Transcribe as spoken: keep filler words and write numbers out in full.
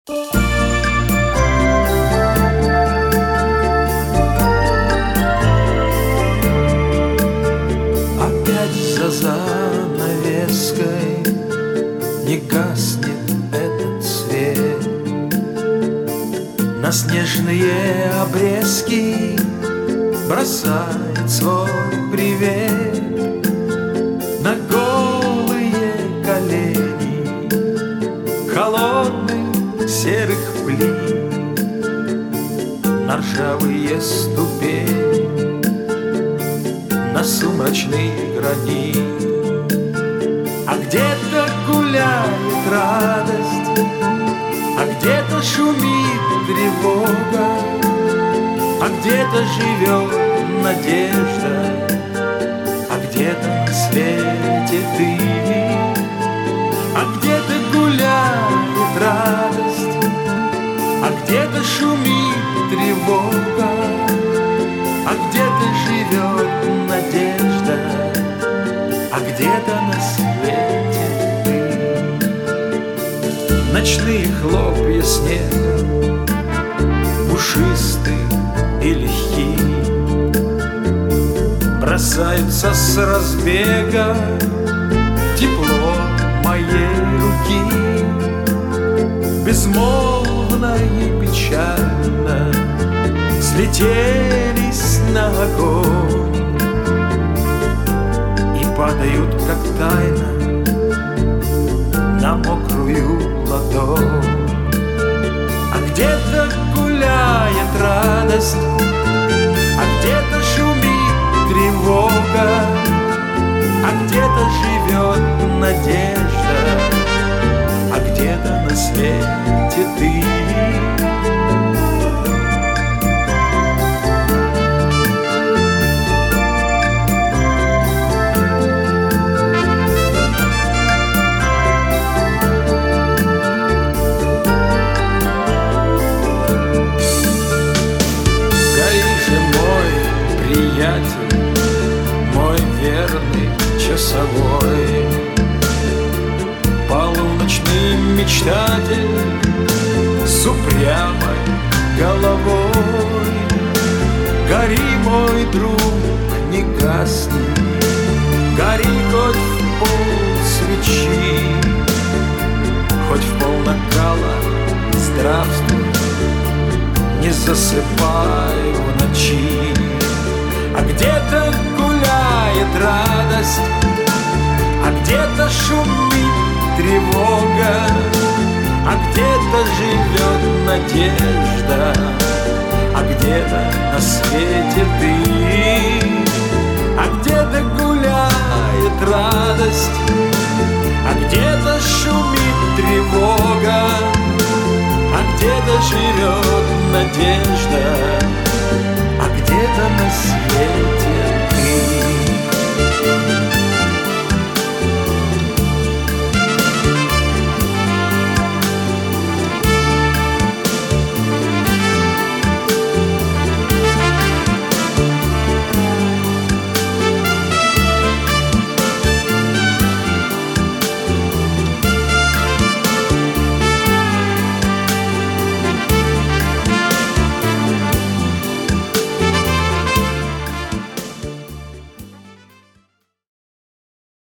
Опять за занавеской не гаснет этот свет. На снежные обрезки бросает свой привет. На голые колени холодных серых плит, на ржавые ступени, на сумрачный гранит. А где-то гуляет радость, а где-то шумит тревога, а где-то живет надежда, а где-то на свете ты. А где-то гуляет радость, а где-то шумит тревога, а где-то живет надежда, а где-то на свете ты. Ночные хлопья снега, пушистые и легкие, бросаются с разбега тепло моей руки. Безмолвно и печально слетелись на огонь и падают, как тайна, на мокрую ладонь. А где-то гуляет радость, а где-то шумит тревога, а где-то живет надежда, а где-то на свете ты. Мой верный часовой, полуночный мечтатель с упрямой головой. Гори, мой друг, не гасни, гори хоть в пол свечи, хоть в пол накала здравствуй, не засыпай в ночи. А где-то гуляет радость, а где-то шумит тревога, а где-то живет надежда, а где-то на свете ты. А где-то гуляет радость, а где-то шумит тревога, а где-то живет надежда, а где-то на свете